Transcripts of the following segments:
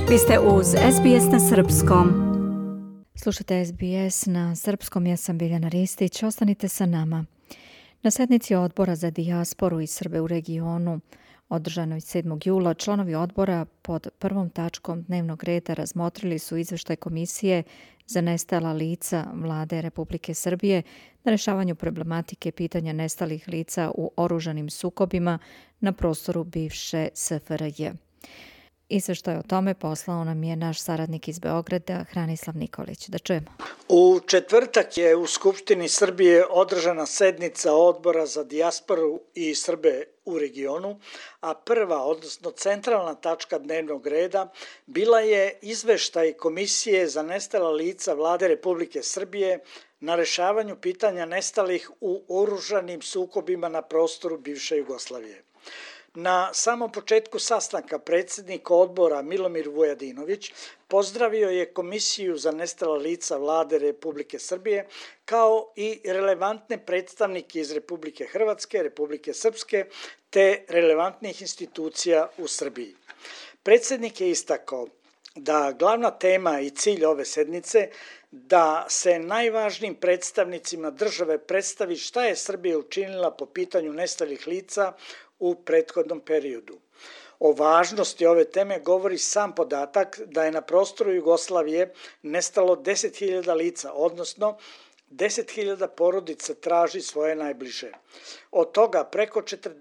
Vi ste uz SBS na Srpskom. Slušajte SBS na Srpskom, ja sam Biljana Ristić. Ostanite sa nama. Na sednici Odbora za dijasporu i Srbe u regionu, održanoj 7. jula, članovi odbora pod prvom tačkom dnevnog reda razmotrili su izveštaj Komisije za nestala lica Vlade Republike Srbije na rešavanju problematike pitanja nestalih lica u oružanim sukobima na prostoru bivše SFRJ. Izveštaj o tome poslao nam je naš saradnik iz Beograda, Hranislav Nikolić. Da čujemo. U četvrtak je u Skupštini Srbije održana sednica Odbora za dijasporu i Srbe u regionu, a prva, odnosno centralna tačka dnevnog reda, bila je izveštaj Komisije za nestala lica Vlade Republike Srbije na rešavanju pitanja nestalih u oružanim sukobima na prostoru bivše Jugoslavije. Na samom početku sastanka predsjednik odbora Milomir Vujadinović pozdravio je Komisiju za nestala lica Vlade Republike Srbije kao i relevantne predstavnike iz Republike Hrvatske, Republike Srpske te relevantnih institucija u Srbiji. Predsjednik je istakao da glavna tema i cilj ove sednice da se najvažnijim predstavnicima države predstavi šta je Srbija učinila po pitanju nestalih lica u prethodnom periodu. O važnosti ove teme govori sam podatak da je na prostoru Jugoslavije nestalo 10.000 lica, odnosno 10.000 porodica traži svoje najbliže. Od toga preko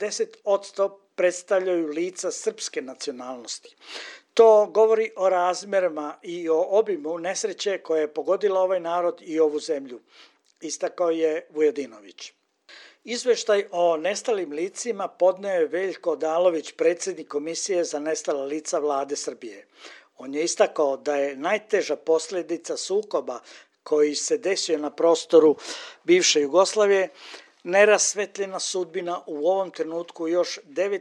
40% predstavljaju lica srpske nacionalnosti. To govori o razmerama i o obimu nesreće koje je pogodila ovaj narod i ovu zemlju, istakao je Vujadinović. Izveštaj o nestalim licima podneo je Veljko Odalović, predsjednik Komisije za nestala lica Vlade Srbije. On je istakao da je najteža posljedica sukoba koji se desio na prostoru bivše Jugoslavije nerasvetljena sudbina u ovom trenutku još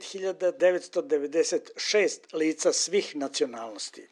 9.996 lica svih nacionalnosti.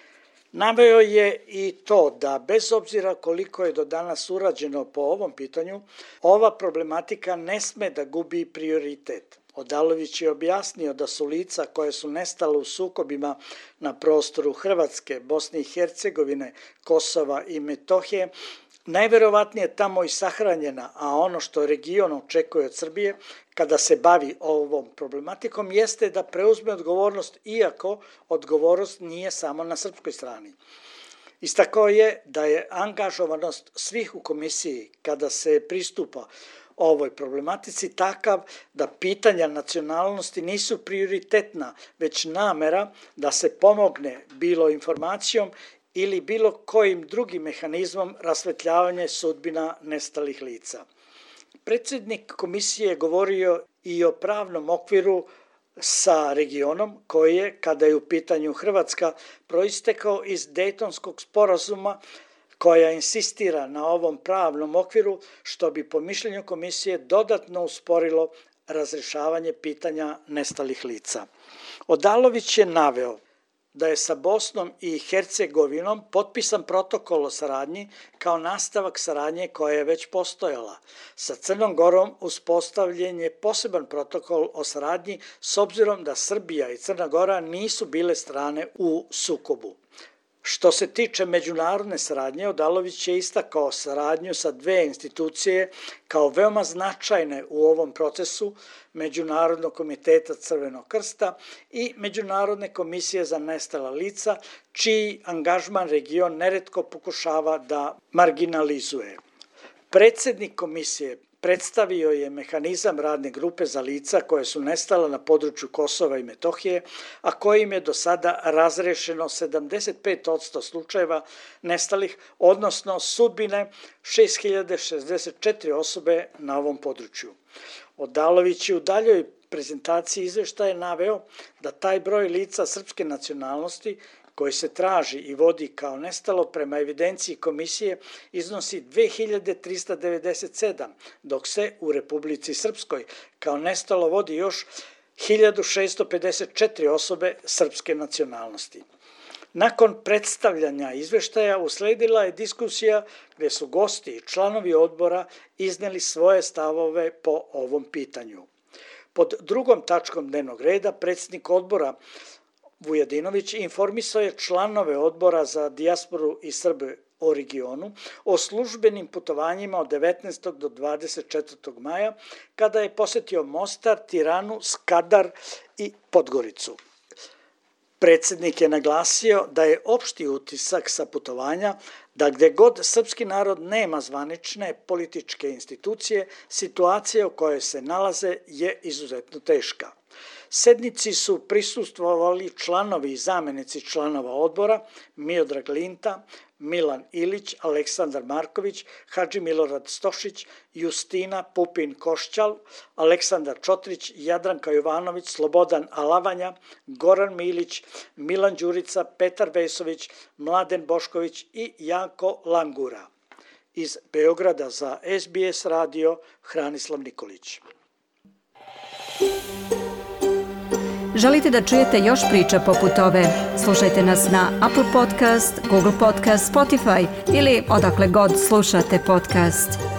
Naveo je i to da bez obzira koliko je do danas urađeno po ovom pitanju, ova problematika ne sme da gubi prioritet. Odalović je objasnio da su lica koje su nestala u sukobima na prostoru Hrvatske, Bosne i Hercegovine, Kosova i Metohije najverovatnije tamo i sahranjena, a ono što region očekuje od Srbije kada se bavi ovom problematikom jeste da preuzme odgovornost, iako odgovornost nije samo na srpskoj strani. Istakao je da je angažovanost svih u komisiji kada se pristupa ovoj problematici takav da pitanja nacionalnosti nisu prioritetna, već namera da se pomogne bilo informacijom ili bilo kojim drugim mehanizmom rasvetljavanja sudbina nestalih lica. Predsjednik komisije je govorio i o pravnom okviru sa regionom koji je, kada je u pitanju Hrvatska, proistekao iz Dejtonskog sporazuma koja insistira na ovom pravnom okviru, što bi po mišljenju komisije dodatno usporilo razrešavanje pitanja nestalih lica. Odalović je naveo da je sa Bosnom i Hercegovinom potpisan protokol o saradnji kao nastavak saradnje koja je već postojala. Sa Crnom Gorom uspostavljen je poseban protokol o saradnji s obzirom da Srbija i Crna Gora nisu bile strane u sukobu. Što se tiče međunarodne saradnje, Odalović je istakao saradnju sa dve institucije kao veoma značajne u ovom procesu, Međunarodnog komiteta Crvenog krsta i Međunarodne komisije za nestala lica, čiji angažman region neretko pokušava da marginalizuje. Predsjednik komisije predstavio je mehanizam radne grupe za lica koje su nestala na području Kosova i Metohije, a kojim je do sada razrešeno 75% slučajeva nestalih, odnosno sudbine 6.064 osobe na ovom području. Odalović je u daljoj prezentaciji izveštaja naveo da taj broj lica srpske nacionalnosti koji se traži i vodi kao nestalo prema evidenciji komisije iznosi 2.397, dok se u Republici Srpskoj kao nestalo vodi još 1.654 osobe srpske nacionalnosti. Nakon predstavljanja izveštaja usledila je diskusija gdje su gosti i članovi odbora izneli svoje stavove po ovom pitanju. Pod drugom tačkom dnevnog reda predsjednik odbora Vujadinović informisao je članove odbora za dijasporu i Srbe o regionu o službenim putovanjima od 19. do 24. maja, kada je posetio Mostar, Tiranu, Skadar i Podgoricu. Predsjednik je naglasio da je opšti utisak sa putovanja da gde god srpski narod nema zvanične političke institucije, situacija u kojoj se nalaze je izuzetno teška. Sednici su prisustvovali članovi i zamenici članova odbora Miodrag Linta, Milan Ilić, Aleksandar Marković, Hadži Milorad Stošić, Justina Pupin Košćal, Aleksandar Čotrić, Jadranka Jovanović, Slobodan Alavanja, Goran Milić, Milan Đurica, Petar Vesović, Mladen Bošković i Janko Langura. Iz Beograda za SBS radio Hranislav Nikolić. Želite da čujete još priča poput ove? Slušajte nas na Apple Podcast, Google Podcast, Spotify ili odakle god slušate podcast.